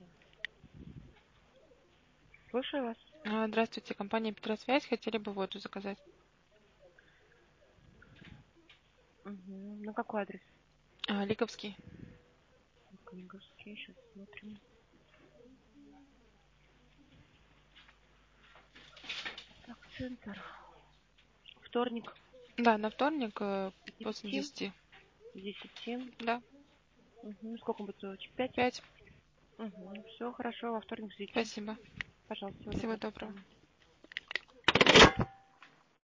Слушаю вас. Здравствуйте, компания Петросвязь. Хотели бы воду заказать. Угу. На какой адрес? Лиговский. Книговский, сейчас смотрим. Так, центр. Вторник. Да, на вторник после 10. 10. 10. Да, Угу. Сколько будет звоночек? 5? 5. Угу. Все хорошо, во вторник ждите. Спасибо. Пожалуйста, всего Всего доброго. До доброго. свидания.